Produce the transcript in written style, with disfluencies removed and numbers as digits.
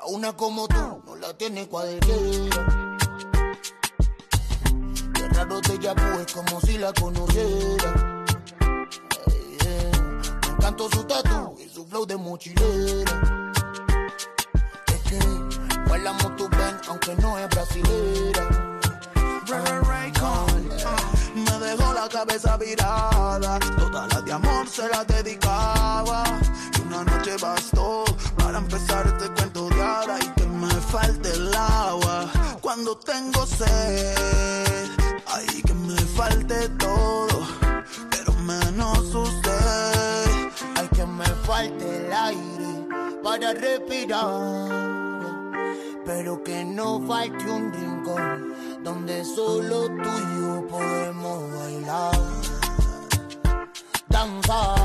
una como tú no la tiene cualquiera. Qué raro déjà vu, es como si la conociera. Me encantó su tatu y su flow de mochilera. Es que bailamos tu ven aunque no es brasilera. Me dejó la cabeza virada, todas las de amor se las dedicaba. Y una noche bastó para empezar este cuento de hada y que me falte el agua cuando tengo sed. Ay, que me falte todo, pero menos usted. Ay, que me falte el aire para respirar, pero que no falte un rincón donde solo tú y yo podemos bailar, danzar.